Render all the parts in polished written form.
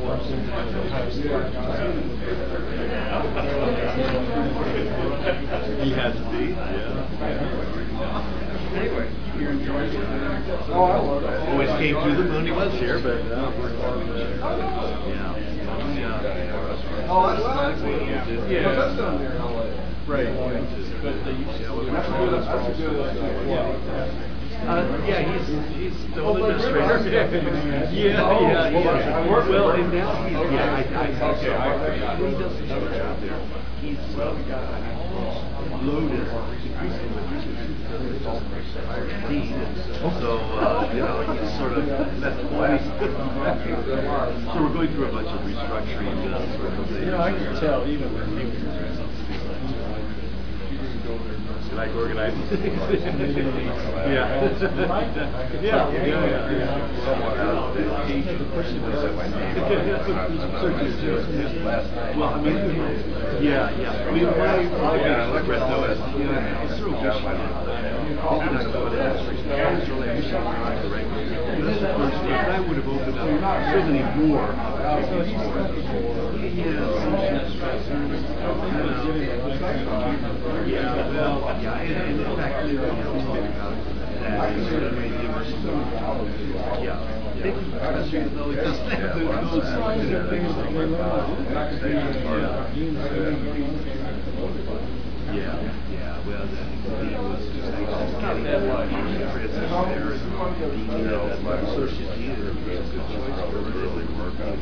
He had to be, Anyway, you're enjoying it? Oh, I love it. Always came through the moon. He was here, but yeah. Oh, that's nice. Yeah. That's down there in LA. Right. That's a good yeah, he's still an administrator. Yeah. Well, and now he's, he does a good job there. He's loaded. So, he's sort of, that's why. So we're going through a bunch of restructuring sort of things. I can tell even when he was like organizing things. Yeah. Well, I mean, yeah. I mean, what I read though is, it's sort of maybe not going to ask for I would have opened up so many more. And in fact, talking about that, sort of made the immersion. Thank you, Professor. Though it doesn't have those things. Well, the dean was just getting that transition there, and my associate dean was a good choice for really working.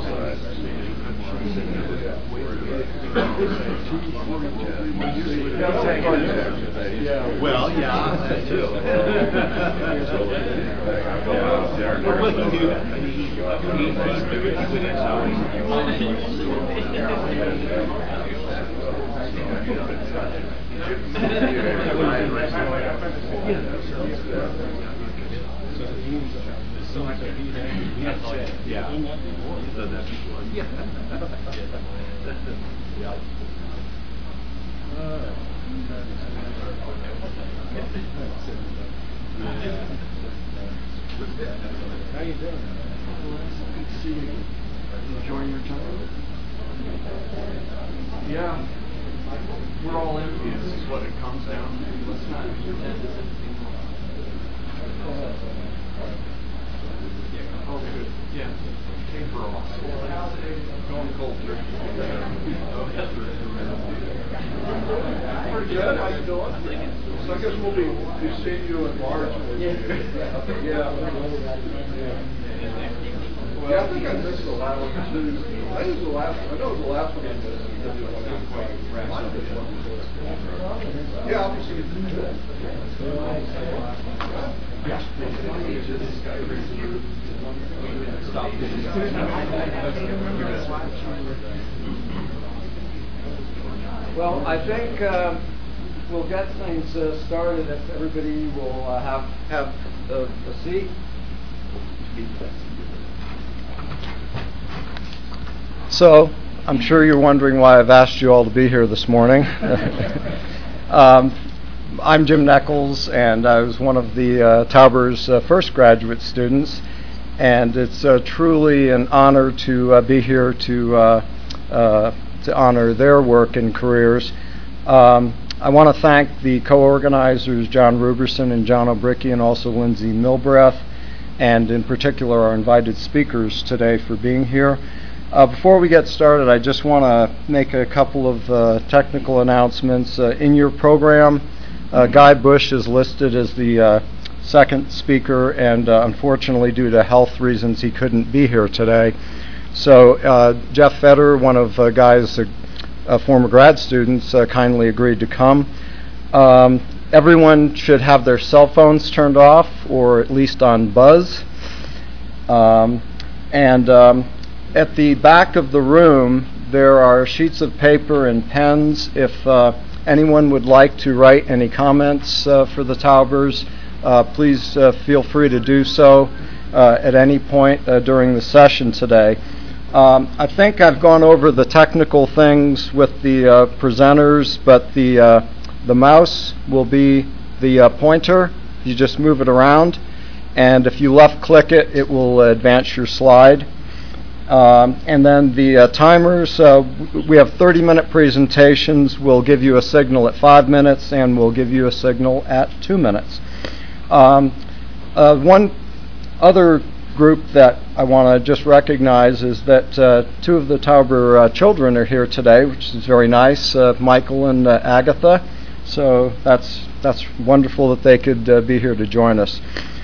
Well, yeah, that too. Well, he knew that. Yeah. He's done that before. Yeah. How you doing? Good to see you. Enjoying your time? Yeah. We're all envious is what it comes down to. Let's not pretend this anything more. Oh, good. Yeah. Taper off. Going cold turkey. Pretty good. How you doing? So I guess we'll be seeing you in March. Yeah. Well, I think I missed the last one too. I know it was the last one I missed. Yeah, obviously it's good. Well, I think we'll get things started if everybody will have a seat. So, I'm sure you're wondering why I've asked you all to be here this morning. I'm Jim Neckles, and I was one of the Tauber's first graduate students, and it's truly an honor to be here to honor their work and careers. I want to thank the co-organizers, John Ruberson and John O'Bricky, and also Lindsay Milbreath, and in particular our invited speakers today for being here. Before we get started, I just want to make a couple of technical announcements. In your program, Guy Bush is listed as the second speaker, and unfortunately, due to health reasons, he couldn't be here today. So Jeff Fetter, one of Guy's former grad students, kindly agreed to come. Everyone should have their cell phones turned off, or at least on buzz. At the back of the room, there are sheets of paper and pens. If anyone would like to write any comments for the Taubers, please feel free to do so at any point during the session today. I think I've gone over the technical things with the presenters, but the mouse will be the pointer. You just move it around, and if you left-click it, it will advance your slide. And then the timers, we have 30-minute presentations. We'll give you a signal at 5 minutes, and we'll give you a signal at 2 minutes. One other group that I want to just recognize is that two of the Tauber children are here today, which is very nice, Michael and Agatha. So that's wonderful that they could be here to join us.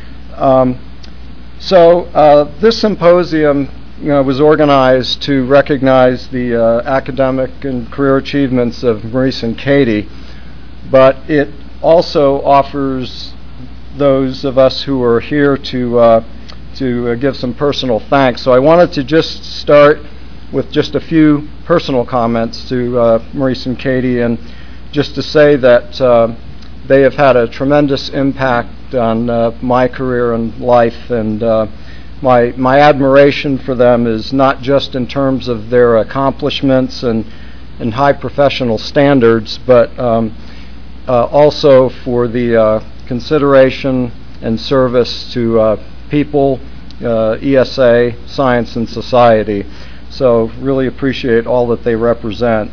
This symposium was organized to recognize the academic and career achievements of Maurice and Katie, but it also offers those of us who are here to give some personal thanks. So I wanted to just start with just a few personal comments to Maurice and Katie, and just to say that they have had a tremendous impact on my career and life, and my admiration for them is not just in terms of their accomplishments and high professional standards, but also for the consideration and service to people, ESA, science, and society. So really appreciate all that they represent.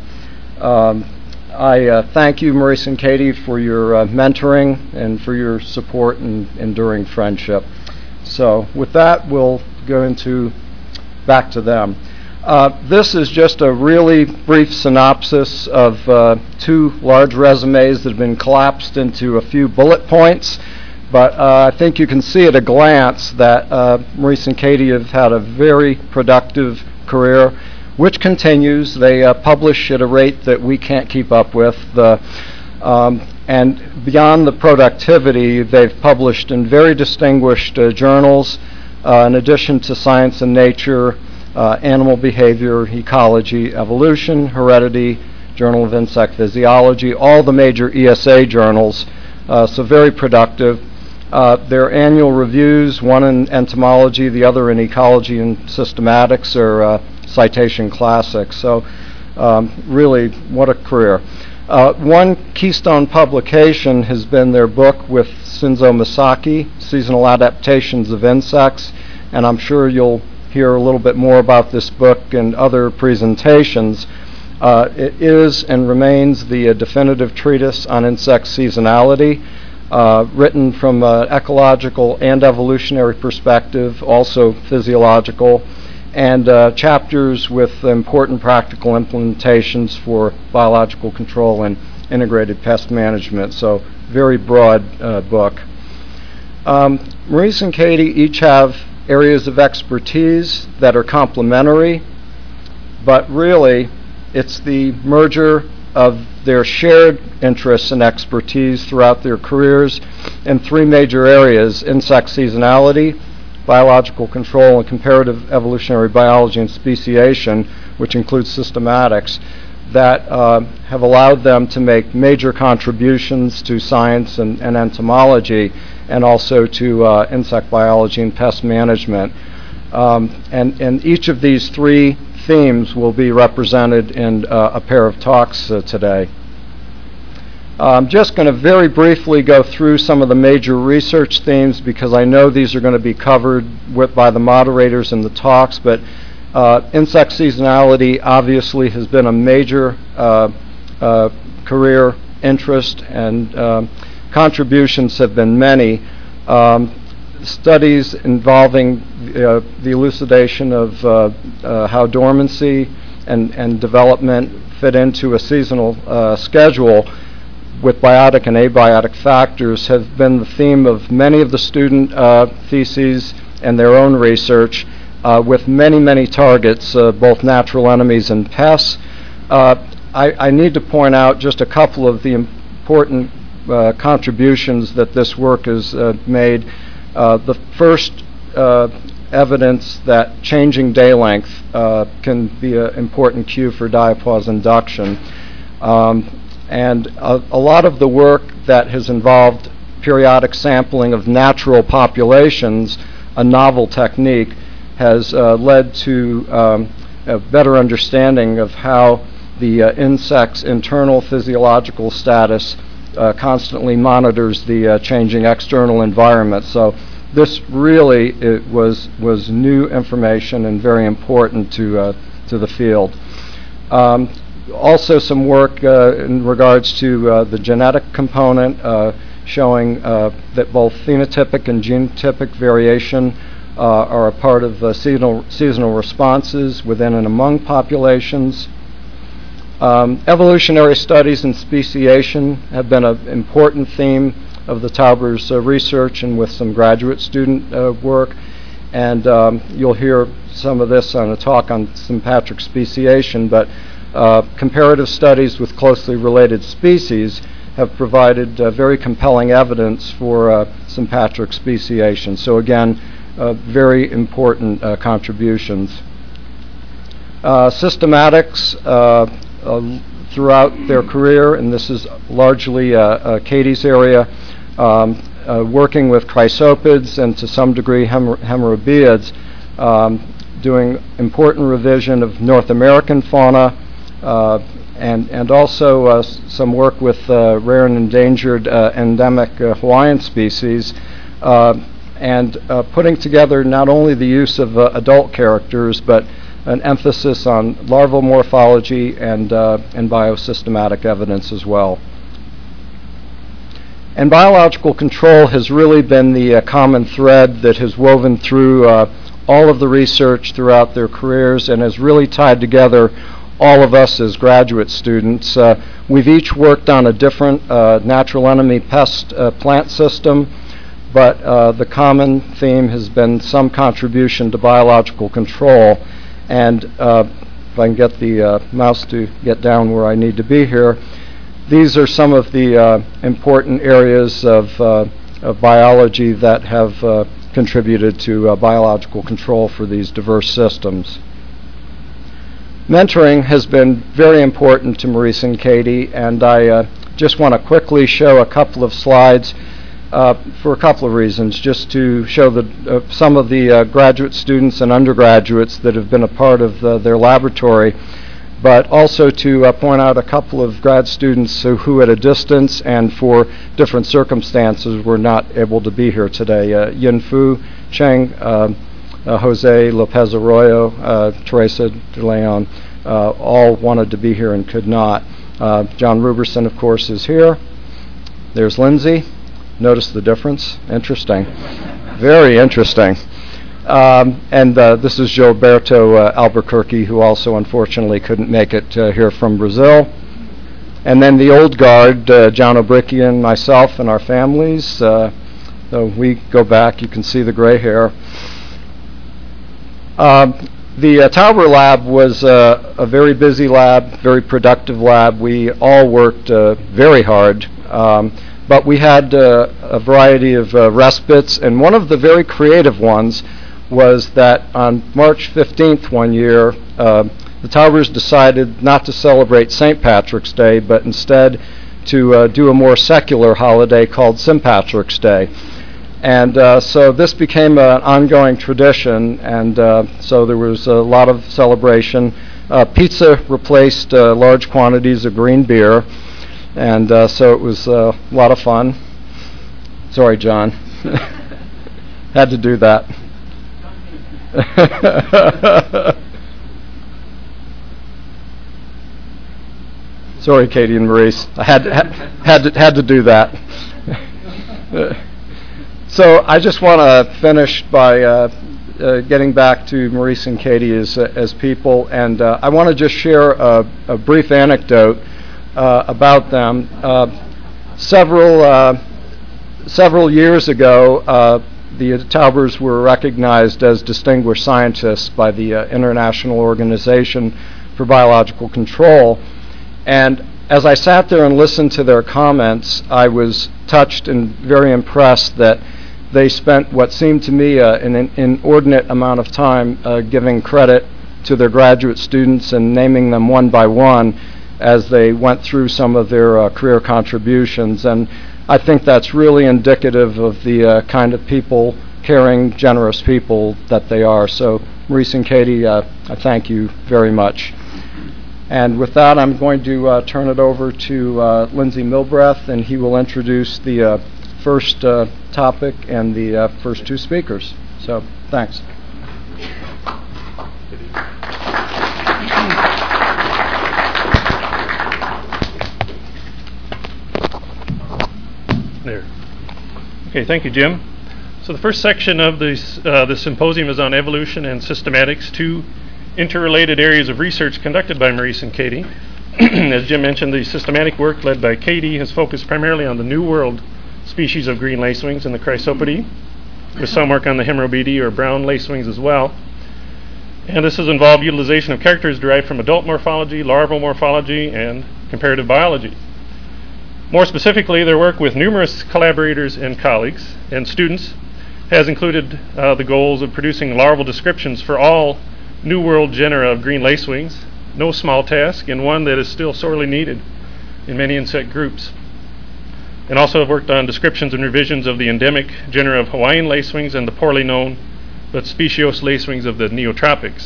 I thank you, Maurice and Katie, for your mentoring and for your support and enduring friendship. So with that, we'll go back to them. This is just a really brief synopsis of two large resumes that have been collapsed into a few bullet points. But I think you can see at a glance that Maurice and Katie have had a very productive career, which continues. They publish at a rate that we can't keep up with. And beyond the productivity, they've published in very distinguished journals, in addition to Science and Nature, Animal Behavior, Ecology, Evolution, Heredity, Journal of Insect Physiology, all the major ESA journals, so very productive. Their annual reviews, one in entomology, the other in ecology and systematics, are citation classics. So really, what a career. One keystone publication has been their book with Shinzo Misaki, Seasonal Adaptations of Insects, and I'm sure you'll hear a little bit more about this book and other presentations. It is and remains the definitive treatise on insect seasonality, written from an ecological and evolutionary perspective, also physiological, and chapters with important practical implementations for biological control and integrated pest management. So very broad book. Maurice and Katie each have areas of expertise that are complementary, but really it's the merger of their shared interests and expertise throughout their careers in three major areas: insect seasonality, biological control, and comparative evolutionary biology and speciation, which includes systematics, that have allowed them to make major contributions to science and entomology, and also to insect biology and pest management. And each of these three themes will be represented in a pair of talks today. I'm just going to very briefly go through some of the major research themes, because I know these are going to be covered by the moderators in the talks, but insect seasonality obviously has been a major career interest, and contributions have been many. Studies involving the elucidation of how dormancy and development fit into a seasonal schedule with biotic and abiotic factors have been the theme of many of the student theses and their own research, with many targets, both natural enemies and pests. I need to point out just a couple of the important contributions that this work has made. The first evidence that changing day length can be an important cue for diapause induction. And a lot of the work that has involved periodic sampling of natural populations, a novel technique, has led to a better understanding of how the insect's internal physiological status constantly monitors the changing external environment. So this really was new information and very important to the field. Also some work in regards to the genetic component, showing that both phenotypic and genotypic variation are a part of seasonal responses within and among populations. Evolutionary studies and speciation have been an important theme of the Taubers research and with some graduate student work. And you'll hear some of this on a talk on sympatric speciation, but comparative studies with closely related species have provided very compelling evidence for sympatric speciation. So again, very important contributions. Systematics throughout their career, and this is largely Katie's area, working with chrysopids and to some degree hemerobiids, doing important revision of North American fauna, and also some work with rare and endangered endemic Hawaiian species, and putting together not only the use of adult characters, but an emphasis on larval morphology and biosystematic evidence as well. And biological control has really been the common thread that has woven through all of the research throughout their careers and has really tied together all of us as graduate students. We've each worked on a different natural enemy pest plant system, but the common theme has been some contribution to biological control. And if I can get the mouse to get down where I need to be here, these are some of the important areas of biology that have contributed to biological control for these diverse systems. Mentoring has been very important to Maurice and Katie, and I just want to quickly show a couple of slides for a couple of reasons, just to show some of the graduate students and undergraduates that have been a part of their laboratory, but also to point out a couple of grad students who at a distance and for different circumstances were not able to be here today. Yin Fu Cheng, Jose Lopez Arroyo, Teresa de Leon, all wanted to be here and could not. John Ruberson, of course, is here. There's Lindsay. Notice the difference? Interesting. Very interesting. And this is Gilberto Albuquerque, who also unfortunately couldn't make it here from Brazil. And then the old guard, John Obrickian, myself, and our families. So we go back. You can see the gray hair. The Tauber lab was a very busy lab, very productive lab. We all worked very hard. But we had a variety of respites, and one of the very creative ones was that on March 15th one year, the Taubers decided not to celebrate St. Patrick's Day, but instead to do a more secular holiday called St. Patrick's Day. And so this became an ongoing tradition, and so there was a lot of celebration. Pizza replaced large quantities of green beer. And so it was a lot of fun. Sorry, John. Had to do that. Sorry, Katie and Maurice. I had to do that. So I just want to finish by getting back to Maurice and Katie as people, and I want to just share a brief anecdote about them. Several years ago, the Taubers were recognized as distinguished scientists by the International Organization for Biological Control. And as I sat there and listened to their comments, I was touched and very impressed that they spent what seemed to me an inordinate amount of time giving credit to their graduate students and naming them one by one as they went through some of their career contributions. And I think that's really indicative of the kind of people, caring, generous people that they are. So, Maurice and Katie, I thank you very much. And with that, I'm going to turn it over to Lindsay Milbreath, and he will introduce the first topic and the first two speakers. So, thanks. There. Okay, thank you, Jim. So the first section of the symposium is on evolution and systematics, two interrelated areas of research conducted by Maurice and Katie. As Jim mentioned, the systematic work led by Katie has focused primarily on the New World species of green lacewings and the Chrysopode, with some work on the Hemorrhoideae or brown lacewings as well. And this has involved utilization of characters derived from adult morphology, larval morphology, and comparative biology. More specifically, their work with numerous collaborators and colleagues and students has included the goals of producing larval descriptions for all New World genera of green lacewings, no small task, and one that is still sorely needed in many insect groups. And also have worked on descriptions and revisions of the endemic genera of Hawaiian lacewings and the poorly known but speciose lacewings of the neotropics.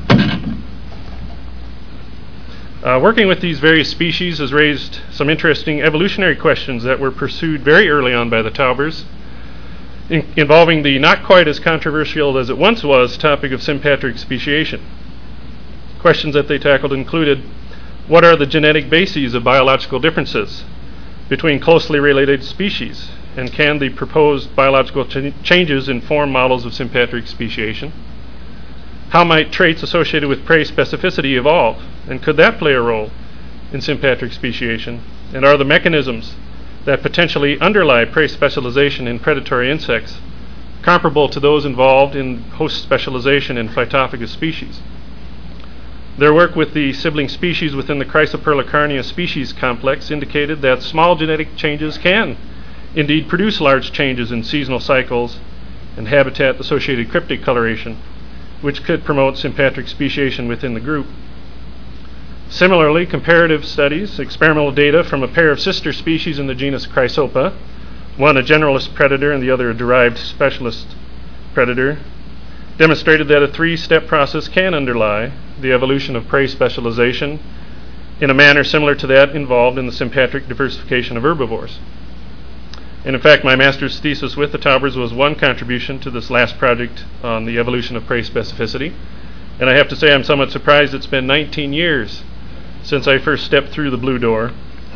Working with these various species has raised some interesting evolutionary questions that were pursued very early on by the Taubers, involving the not quite as controversial as it once was topic of sympatric speciation. Questions that they tackled included, what are the genetic bases of biological differences between closely related species, and can the proposed biological changes inform models of sympatric speciation? How might traits associated with prey specificity evolve, and could that play a role in sympatric speciation? And are the mechanisms that potentially underlie prey specialization in predatory insects comparable to those involved in host specialization in phytophagous species? Their work with the sibling species within the Chrysoperla carnea species complex indicated that small genetic changes can indeed produce large changes in seasonal cycles and habitat-associated cryptic coloration, which could promote sympatric speciation within the group. Similarly, comparative studies, experimental data from a pair of sister species in the genus Chrysopa, one a generalist predator and the other a derived specialist predator, demonstrated that a three-step process can underlie the evolution of prey specialization in a manner similar to that involved in the sympatric diversification of herbivores. And in fact, my master's thesis with the Taubers was one contribution to this last project on the evolution of prey specificity. And I have to say I'm somewhat surprised it's been 19 years since I first stepped through the blue door.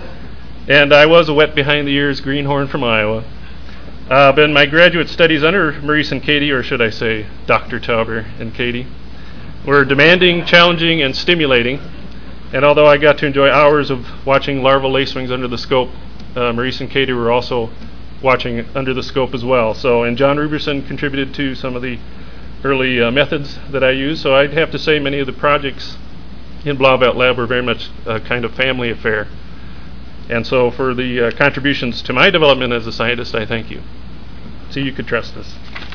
And I was a wet behind the ears greenhorn from Iowa. But in my graduate studies under Maurice and Katie, or should I say Dr. Tauber and Katie, were demanding, challenging, and stimulating. And although I got to enjoy hours of watching larval lacewings under the scope, Maurice and Katie were also watching under the scope as well. So, and John Ruberson contributed to some of the early methods that I used. So I'd have to say many of the projects in Blauvelt Lab were very much a kind of family affair. And so for the contributions to my development as a scientist, I thank you. So you could trust us.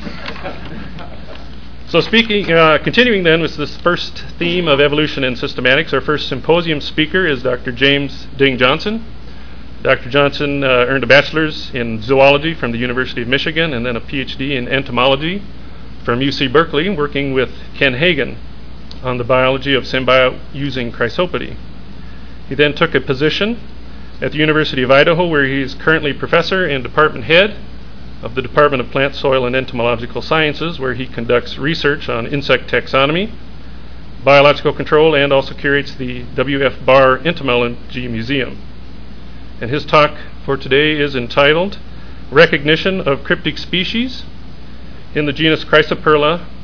So continuing then with this first theme of evolution and systematics, our first symposium speaker is Dr. James Ding Johnson. Dr. Johnson earned a bachelor's in zoology from the University of Michigan and then a PhD in entomology from UC Berkeley, working with Ken Hagen on the biology of symbiote using Chrysopode. He then took a position at the University of Idaho, where he is currently professor and department head of the Department of Plant, Soil, and Entomological Sciences, where he conducts research on insect taxonomy, biological control, and also curates the W.F. Barr Entomology Museum. And his talk for today is entitled Recognition of Cryptic Species in the Genus Chrysoperla